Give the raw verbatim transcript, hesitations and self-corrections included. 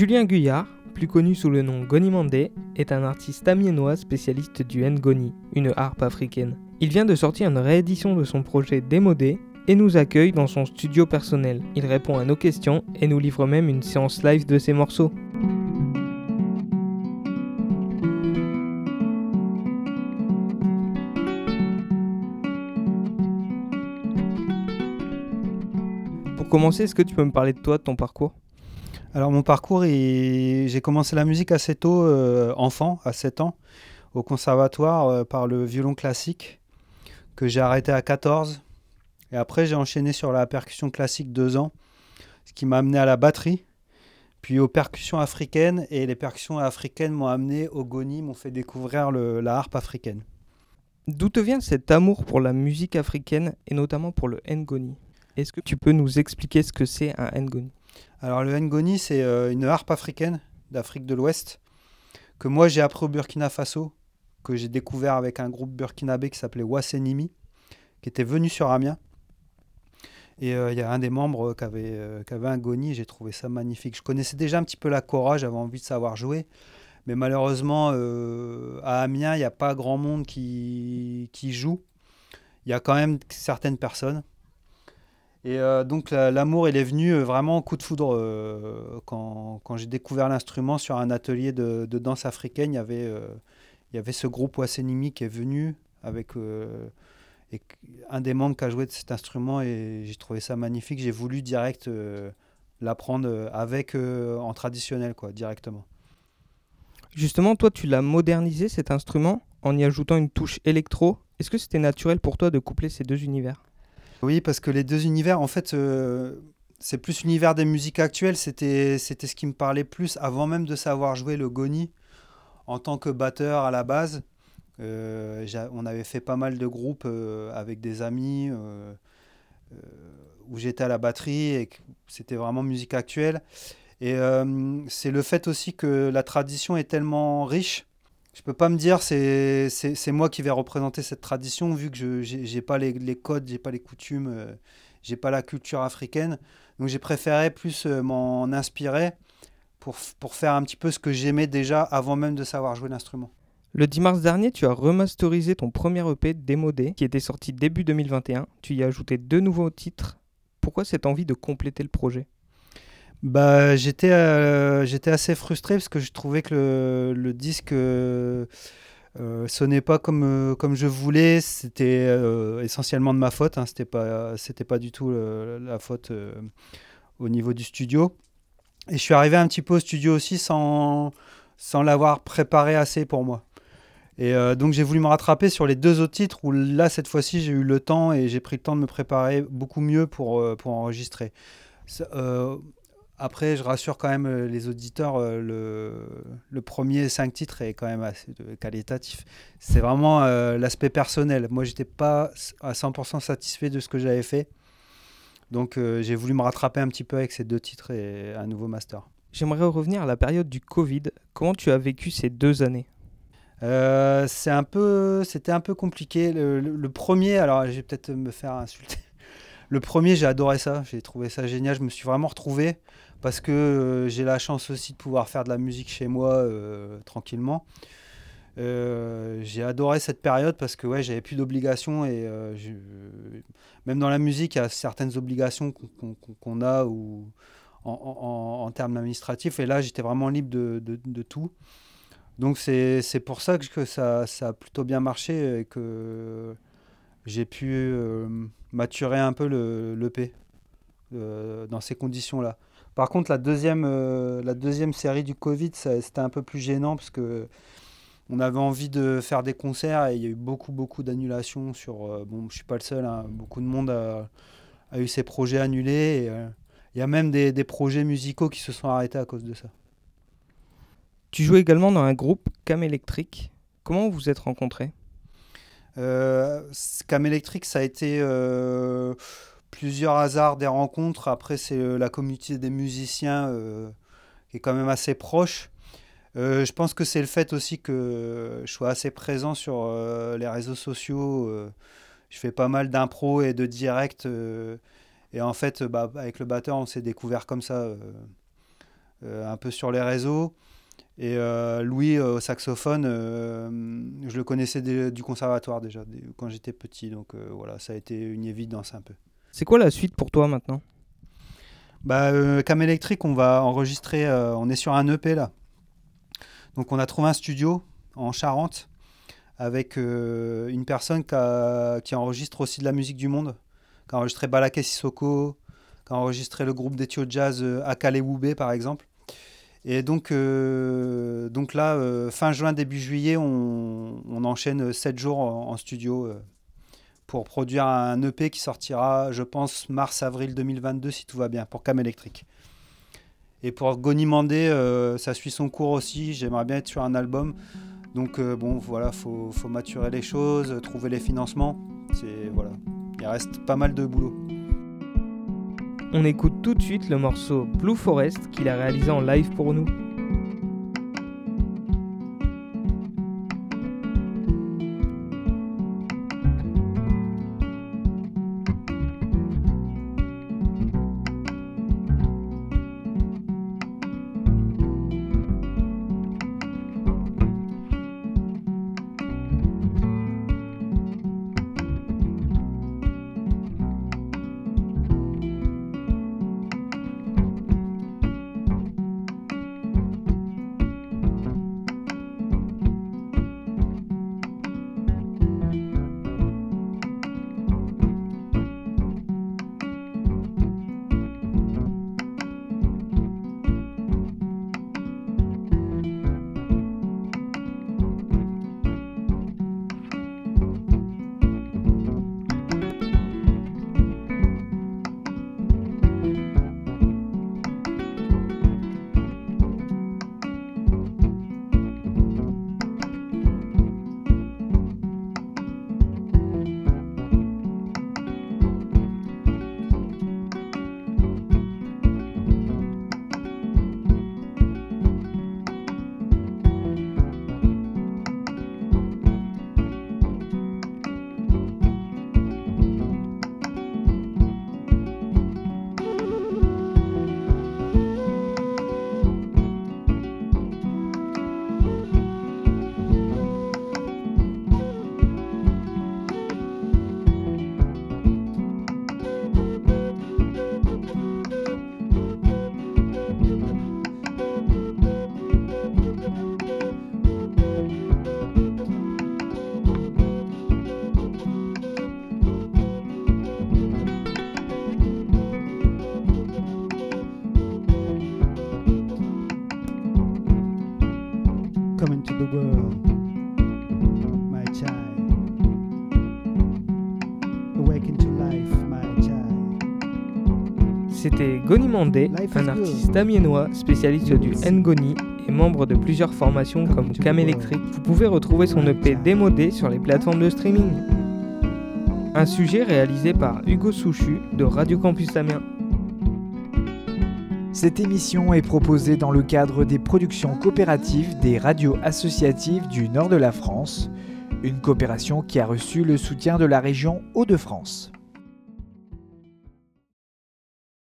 Julien Guyard, plus connu sous le nom Goni Mandé, est un artiste amiénois spécialiste du ngoni, une harpe africaine. Il vient de sortir une réédition de son projet Démodé et nous accueille dans son studio personnel. Il répond à nos questions et nous livre même une séance live de ses morceaux. Pour commencer, est-ce que tu peux me parler de toi, de ton parcours ? Alors mon parcours, il... j'ai commencé la musique assez tôt, euh, enfant, à sept ans, au conservatoire euh, par le violon classique, que j'ai arrêté à quatorze. Et après, j'ai enchaîné sur la percussion classique deux ans, ce qui m'a amené à la batterie, puis aux percussions africaines. Et les percussions africaines m'ont amené au goni, m'ont fait découvrir le, la harpe africaine. D'où te vient cet amour pour la musique africaine et notamment pour le ngoni ? Est-ce que tu peux nous expliquer ce que c'est un ngoni ? Alors le ngoni, c'est euh, une harpe africaine d'Afrique de l'Ouest que moi j'ai appris au Burkina Faso, que j'ai découvert avec un groupe burkinabé qui s'appelait Wassenimi, qui était venu sur Amiens. Et il euh, y a un des membres qui avait, euh, qui avait un ngoni, j'ai trouvé ça magnifique. Je connaissais déjà un petit peu la kora, j'avais envie de savoir jouer, mais malheureusement euh, à Amiens, il n'y a pas grand monde qui, qui joue. Il y a quand même certaines personnes. Et euh, donc la, l'amour, il est venu euh, vraiment au coup de foudre euh, quand, quand j'ai découvert l'instrument sur un atelier de, de danse africaine. Il y avait, euh, il y avait ce groupe Wassenimi qui est venu avec euh, et un des membres qui a joué de cet instrument et j'ai trouvé ça magnifique. J'ai voulu direct euh, l'apprendre avec euh, en traditionnel, quoi, directement. Justement, toi, tu l'as modernisé cet instrument en y ajoutant une touche électro. Est-ce que c'était naturel pour toi de coupler ces deux univers ? Oui, parce que les deux univers, en fait, euh, c'est plus l'univers des musiques actuelles. C'était, c'était ce qui me parlait plus avant même de savoir jouer le goni en tant que batteur à la base. Euh, on avait fait pas mal de groupes euh, avec des amis euh, euh, où j'étais à la batterie et que c'était vraiment musique actuelle. Et euh, c'est le fait aussi que la tradition est tellement riche. Je peux pas me dire c'est, c'est, c'est moi qui vais représenter cette tradition vu que je j'ai, j'ai pas les, les codes, j'ai pas les coutumes, euh, j'ai pas la culture africaine. Donc j'ai préféré plus euh, m'en inspirer pour, pour faire un petit peu ce que j'aimais déjà avant même de savoir jouer l'instrument. Le dix mars dernier, tu as remasterisé ton premier E P Démodé qui était sorti début deux mille vingt et un. Tu y as ajouté deux nouveaux titres. Pourquoi cette envie de compléter le projet ? Bah, j'étais, euh, j'étais assez frustré parce que je trouvais que le, le disque euh, euh, sonnait pas comme, euh, comme je voulais. C'était euh, essentiellement de ma faute, hein. C'était pas, c'était pas du tout euh, la faute euh, au niveau du studio. Et je suis arrivé un petit peu au studio aussi sans, sans l'avoir préparé assez pour moi. Et euh, donc j'ai voulu me rattraper sur les deux autres titres où là, cette fois-ci, j'ai eu le temps et j'ai pris le temps de me préparer beaucoup mieux pour, euh, pour enregistrer. Euh, Après, je rassure quand même les auditeurs, le, le premier cinq titres est quand même assez qualitatif. C'est vraiment euh, l'aspect personnel. Moi, je n'étais pas à cent pour cent satisfait de ce que j'avais fait. Donc, euh, j'ai voulu me rattraper un petit peu avec ces deux titres et un nouveau master. J'aimerais revenir à la période du Covid. Comment tu as vécu ces deux années ? euh, c'est un peu, C'était un peu compliqué. Le, le, le premier, alors je vais peut-être me faire insulter. Le premier, j'ai adoré ça. J'ai trouvé ça génial. Je me suis vraiment retrouvé. Parce que euh, j'ai la chance aussi de pouvoir faire de la musique chez moi euh, tranquillement. Euh, j'ai adoré cette période parce que ouais, j'avais plus d'obligations et euh, je, même dans la musique, il y a certaines obligations qu'on, qu'on, qu'on a ou, en, en, en termes administratifs et là, j'étais vraiment libre de, de, de tout. Donc c'est, c'est pour ça que, que ça, ça a plutôt bien marché et que j'ai pu euh, maturer un peu le, l'E P euh, dans ces conditions-là. Par contre, la deuxième, euh, la deuxième série du Covid, ça, c'était un peu plus gênant parce que on avait envie de faire des concerts et il y a eu beaucoup, beaucoup d'annulations. Sur, euh, bon, je ne suis pas le seul, hein, beaucoup de monde a, a eu ses projets annulés. Et, euh, il y a même des, des projets musicaux qui se sont arrêtés à cause de ça. Tu joues également dans un groupe, Cam Electric. Comment vous vous êtes rencontrés ? euh, Cam Electric, ça a été... Euh, plusieurs hasards, des rencontres. Après, c'est euh, la communauté des musiciens euh, qui est quand même assez proche. Euh, je pense que c'est le fait aussi que je sois assez présent sur euh, les réseaux sociaux. Euh, je fais pas mal d'impro et de direct. Euh, et en fait, bah, avec le batteur, on s'est découvert comme ça. Euh, euh, un peu sur les réseaux. Et euh, Louis euh, au saxophone, euh, je le connaissais des, du conservatoire déjà, des, quand j'étais petit. Donc euh, voilà, ça a été une évidence un peu. C'est quoi la suite pour toi maintenant ? Bah, euh, Cam Electric, on va enregistrer, euh, on est sur un E P là. Donc on a trouvé un studio en Charente avec euh, une personne qui, a, qui enregistre aussi de la musique du monde, qui a enregistré Balaké Sissoko, qui a enregistré le groupe d'Ethio Jazz euh, Akale Woubé par exemple. Et donc, euh, donc là, euh, fin juin, début juillet, on, on enchaîne sept jours en, en studio euh, pour produire un E P qui sortira, je pense, mars-avril deux mille vingt-deux si tout va bien, pour Cam Electric. Et pour Goni Mandé, euh, ça suit son cours aussi, j'aimerais bien être sur un album. Donc euh, bon, voilà, faut, faut maturer les choses, trouver les financements. C'est, voilà. Il reste pas mal de boulot. On écoute tout de suite le morceau Blue Forest qu'il a réalisé en live pour nous. Come into the world, my child. Awaken to life, my child. C'était Goni Mandé, Life un is artiste amiénois spécialiste du Ngoni et membre de plusieurs formations Come comme to Cam the Electric. Vous pouvez retrouver son E P démodé sur les plateformes de streaming. Un sujet réalisé par Hugo Souchu de Radio Campus Amiens. Cette émission est proposée dans le cadre des productions coopératives des radios associatives du nord de la France, une coopération qui a reçu le soutien de la région Hauts-de-France.